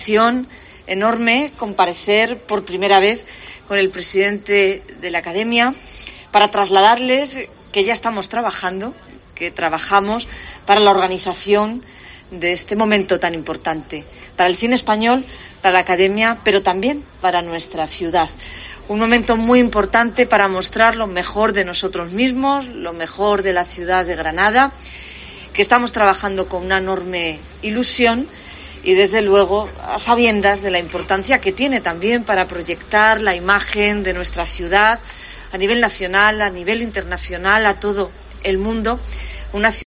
Enorme comparecer por primera vez con el presidente de la Academia para trasladarles que ya estamos trabajando, que trabajamos para la organización de este momento tan importante, para el cine español, para la Academia, pero también para nuestra ciudad. Un momento muy importante para mostrar lo mejor de nosotros mismos, lo mejor de la ciudad de Granada, que estamos trabajando con una enorme ilusión y, desde luego, a sabiendas de la importancia que tiene también para proyectar la imagen de nuestra ciudad a nivel nacional, a nivel internacional, a todo el mundo. Una